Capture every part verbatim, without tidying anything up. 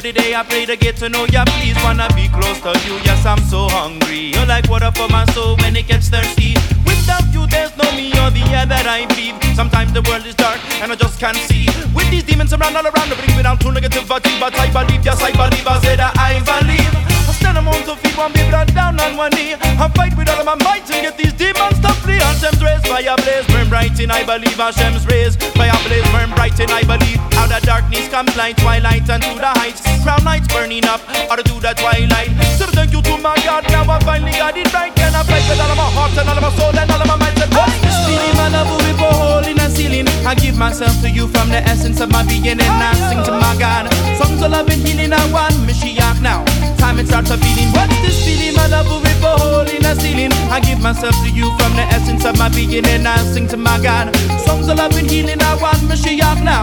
every day I pray to get to know ya. Please wanna be close to you, yes I'm so hungry. You're like water for my soul when it gets thirsty. Without you there's no me or the air that I breathe. Sometimes the world is dark and I just can't see. With these demons around all around, bring me down to negativity. But I believe, yes I believe, I said that I believe. I stand among to feet, one be brought down on one knee. I fight with all of my might to get these demons to flee. Hashem's rays, fire blaze, burn bright in I believe. Hashem's rays, fire blaze, burn bright in I believe. Out of darkness comes light, twilight and to the heights. Crown lights burning up, out to the twilight. So thank you to my God, now I finally got it right. Can I fight with all of my heart and all of my soul and all of my mind? And what's this feeling, my love, we pour a hole in the ceiling. I give myself to you from the essence of my beginning. I sing to my God, songs of love and healing. I want Mashiach now. Time it starts a feeling. What's this feeling, my love, we pour a hole in the ceiling. I give myself to you from the essence of my beginning. I sing to my God, songs of love and healing. I want Mashiach now.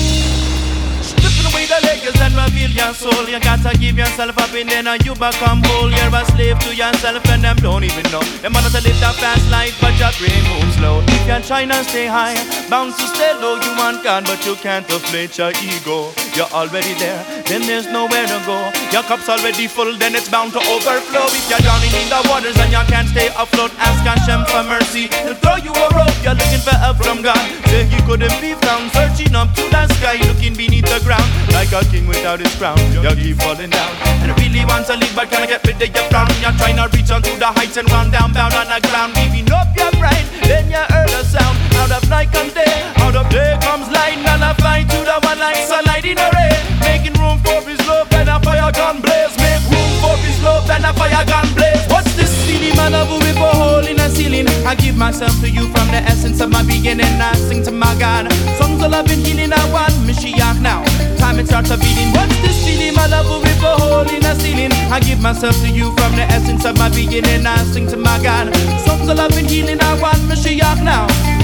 Away the layers and reveal your soul. You gotta give yourself up and then you become whole. You're a slave to yourself and them don't even know. Them want to live that fast life but your brain moves slow. If you're trying to stay high, bound to stay low. You want God but you can't inflate your ego. You're already there, then there's nowhere to go. Your cup's already full, then it's bound to overflow. If you're drowning in the waters and you can't stay afloat, ask Hashem for mercy. He'll throw you a rope. You're looking for help from God. Say he couldn't be found, searching up to the sky, looking beneath the ground. Like a king without his crown, you keep falling down. And I really want to live, but can I get rid of your frown? You're trying to reach onto the heights and run down, bound on the ground. Giving up your pride, then you heard a sound. Out of night comes day, out of day comes light. And I fly to the one like sunlight in a ray. Making room for his love, and a fire gun blaze. Make room for his love, and a fire gun blaze. What's this feeling, my love, with a hole in the ceiling? I give myself to you from the essence of my beginning. I sing to my God, songs of love and healing. I want Mashiach now. Time it starts a beating. What's this feeling, my love, with a hole in the ceiling? I give myself to you from the essence of my beginning. I sing to my God, songs of love and healing. I want Mashiach now.